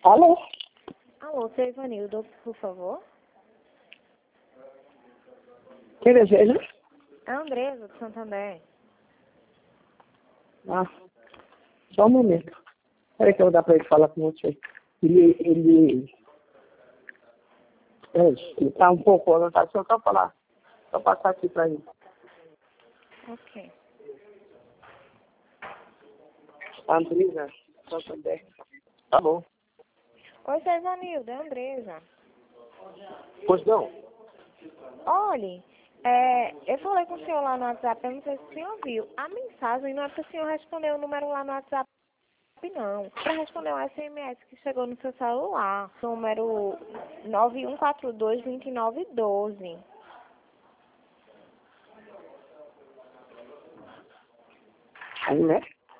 Alô? Alô, seu Ivanildo, por favor. Quem deseja? É a Andresa, do Santander. Ah, só um momento. Espera que eu vou dar para ele falar com você. Ele tá um pouco avançado, só falar. Só passar aqui para ele. Ok. Andresa, Santander. Tá bom. Oi, seu Ivanildo, é a Andresa. Pois não? Olhe, eu falei com o senhor lá no WhatsApp, eu não sei se o senhor viu. A mensagem não é para o senhor responder o número lá no WhatsApp, não. Para responder o SMS que chegou no seu celular. Número 91422912. Aí, né?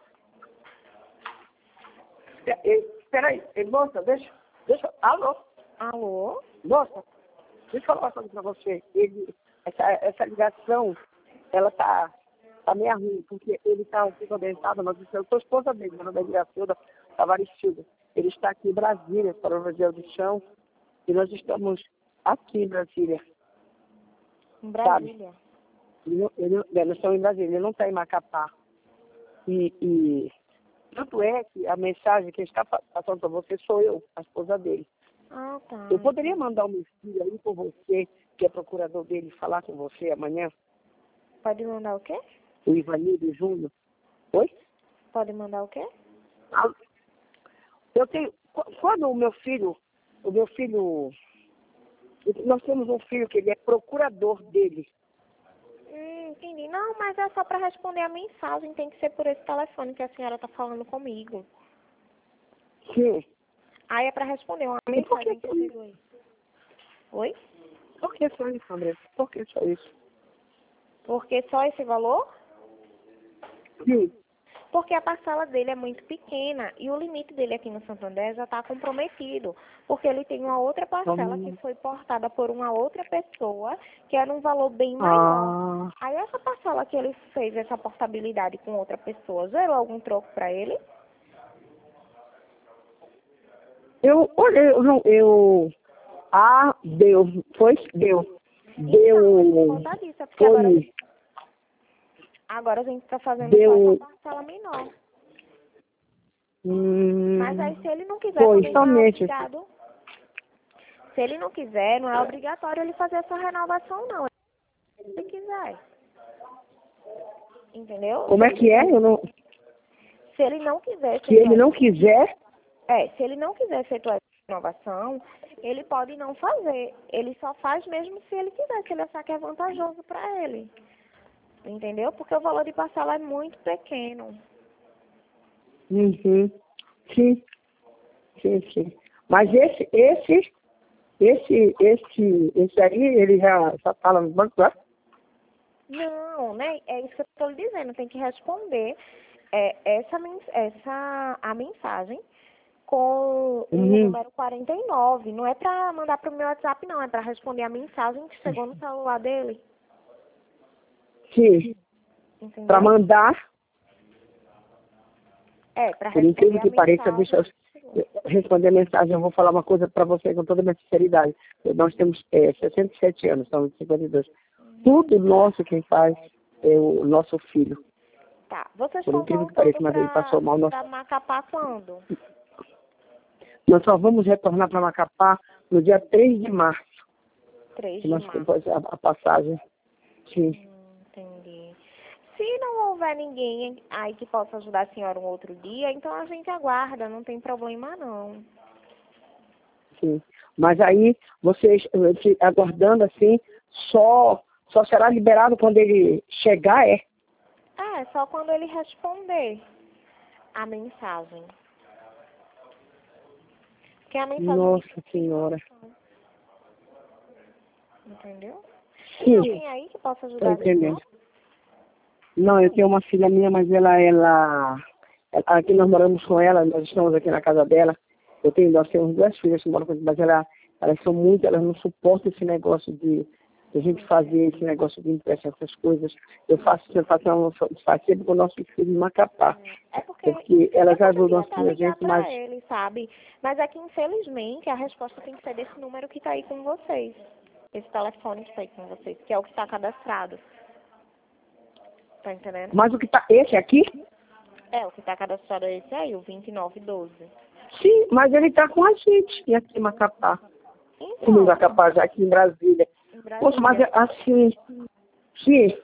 Espera aí, moça, deixa. Alô? Alô? Moça, deixa eu falar uma coisa para você. Essa ligação, ela tá meio ruim, porque ele está aqui condensado, mas eu sou esposa dele, meu nome é Miracilda Tavares. Ele está aqui em Brasília, para o Museu do Chão, e nós estamos aqui em Brasília. Em Brasília. Nós estamos em Brasília, ele não está em Macapá. E tanto é que a mensagem que ele está passando para você sou eu, a esposa dele. Ah, tá. Eu poderia mandar o meu filho aí por você, que é procurador dele, falar com você amanhã? Pode mandar o quê? O Ivanildo Júnior. Oi? Pode mandar o quê? Eu tenho. Quando o meu filho. Nós temos um filho que ele é procurador dele. Entendi. Não, mas é só para responder a mensagem. Tem que ser por esse telefone que a senhora está falando comigo. Sim. Aí é para responder uma E por mensagem que que chegou aí. Oi? Por que só isso, André? Por que só isso? Porque só esse valor? Sim. Porque a parcela dele é muito pequena e o limite dele aqui no Santander já está comprometido. Porque ele tem uma outra parcela que foi portada por uma outra pessoa que era um valor bem maior. Aí essa parcela que ele fez essa portabilidade com outra pessoa, gerou algum troco para ele? Deu. Deu. Então, por conta disso, é porque agora a gente está fazendo só essa parcela menor. Mas aí se ele não quiser, também não é obrigado. Se ele não quiser, não é obrigatório ele fazer essa renovação, não. Se ele quiser. Entendeu? Como é que é? Se ele não quiser... Se ele não quiser... se ele não quiser efetuar essa renovação, ele pode não fazer. Ele só faz mesmo se ele quiser, se ele achar que é vantajoso para ele. Entendeu? Porque o valor de parcela é muito pequeno. Uhum. Sim. Mas esse aí, ele já fala no banco, né? Não, né? É isso que eu estou lhe dizendo. Tem que responder a mensagem com o número 49. Não é para mandar para o meu WhatsApp, não. É para responder a mensagem que chegou no celular dele. Sim. Para mandar. Para Por responder incrível que pareça, deixa eu responder a mensagem. Eu vou falar uma coisa para você com toda a minha sinceridade. Nós temos 67 anos, estamos em 52. Tudo nosso quem faz é o nosso filho. Tá. Vocês Por estão incrível que pareça, mas ele passou mal. para Macapá quando? Nós só vamos retornar para Macapá no dia 3 de março. 3 de março. A passagem. Sim. Entendi. Se não houver ninguém aí que possa ajudar a senhora um outro dia, então a gente aguarda, não tem problema não. Sim. Mas aí, vocês aguardando assim, só será liberado quando ele chegar, é? Só quando ele responder a mensagem. Porque a mensagem... Nossa Senhora. Entendeu? Sim. Tem alguém aí que possa ajudar a senhora? Não, eu tenho uma filha minha, mas aqui nós moramos com ela, nós estamos aqui na casa dela. Nós temos 2 filhas que moram com ela, mas elas não suportam esse negócio de a gente fazer esse negócio de empréstimo, essas coisas. Eu faço com o nosso filho em Macapá. É porque elas ajudam a a gente mais. ele, sabe? Mas é que, infelizmente, a resposta tem que ser desse número que está aí com vocês. Esse telefone que está aí com vocês, que é o que está cadastrado. Tá entendendo? Mas o que tá. Esse aqui? É, o que está cadastrado é esse aí, o 2912. Sim, mas ele está com a gente aqui em Macapá. Então, Em Macapá, já aqui em Brasília. em Brasília. Poxa, mas assim. Sim.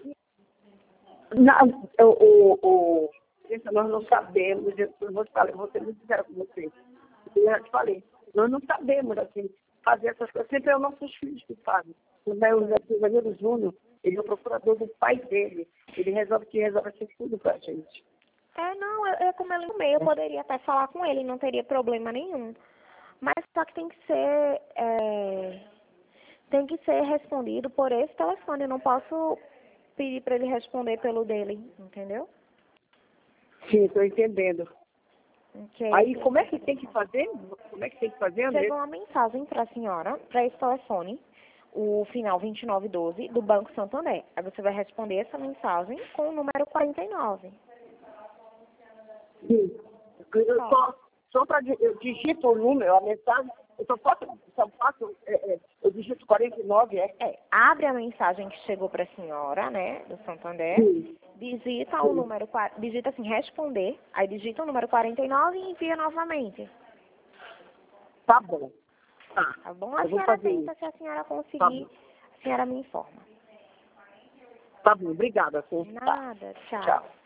Nós não sabemos, eu vou ser muito sincera com vocês. Eu já te falei, nós não sabemos assim, fazer essas coisas. Sempre é os nossos filhos que fazem. O Danilo Júnior, ele é o procurador do pai dele. Ele resolve assim, tudo pra gente. Não, eu como ele no meio, eu poderia até falar com ele, não teria problema nenhum. Mas só que tem que ser respondido por esse telefone. Eu não posso pedir para ele responder pelo dele, entendeu? Sim, estou entendendo. Okay. Aí, como é que tem que fazer? Como é que tem que fazer, André? Chegou uma mensagem para a senhora, para esse telefone, o final 2912, do Banco Santander. Aí você vai responder essa mensagem com o número 49. Sim. Só para eu digito o número, a mensagem, eu digito 49, abre a mensagem que chegou para a senhora, né, do Santander. Sim. Digita o número, digita assim, responder, aí digita o número 49 e envia novamente. Tá bom. Tá bom? A senhora tenta, se a senhora conseguir, a senhora me informa. Tá bom, obrigada. Nada, tchau. Tchau.